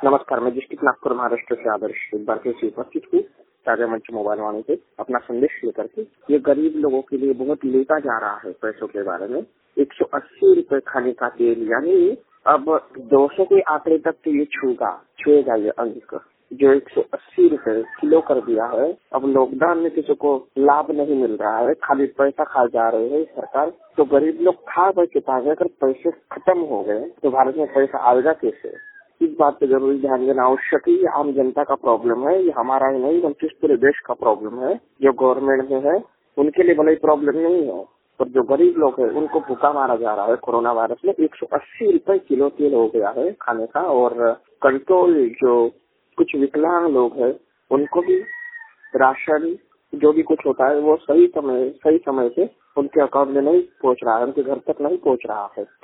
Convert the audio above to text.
नमस्कार, मैं डिस्ट्रिक्ट नागपुर महाराष्ट्र से आदर्श एक बार फिर से उपस्थित हूँ ताजा मंच मोबाइल वाणी से अपना संदेश लेकर के। ये गरीब लोगों के लिए बहुत लेता जा रहा है पैसों के बारे में। 180 रुपए खाने का तेल, यानी अब 200 के आंकड़े तक तो ये छुएगा ये अंक, जो 180 रुपए किलो कर दिया है। अब लॉकडाउन में किसी को लाभ नहीं मिल रहा है, खाली पैसा खा जा रहे हैं सरकार। तो गरीब लोग खा बैठे पाएंगे। अगर पैसे खत्म हो गए तो भारत में पैसा आएगा कैसे? इस बात पे जरूरी ध्यान देना आवश्यक है। ये आम जनता का प्रॉब्लम है, ये हमारा ही नहीं बल्कि पूरे देश का प्रॉब्लम है। जो गवर्नमेंट में है उनके लिए भले प्रॉब्लम नहीं है, पर जो गरीब लोग है उनको भूखा मारा जा रहा है। कोरोना वायरस में 180 रुपए किलो तेल हो गया है खाने का। और कंट्रोल जो कुछ विकलांग लोग है उनको भी राशन जो भी कुछ होता है वो सही समय से उनके अकाउंट में नहीं पहुंच रहा है, उनके घर तक नहीं पहुंच रहा है।